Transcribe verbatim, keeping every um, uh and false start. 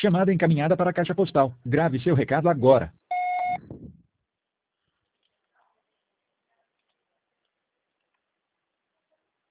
Chamada encaminhada para a caixa postal. Grave seu recado agora.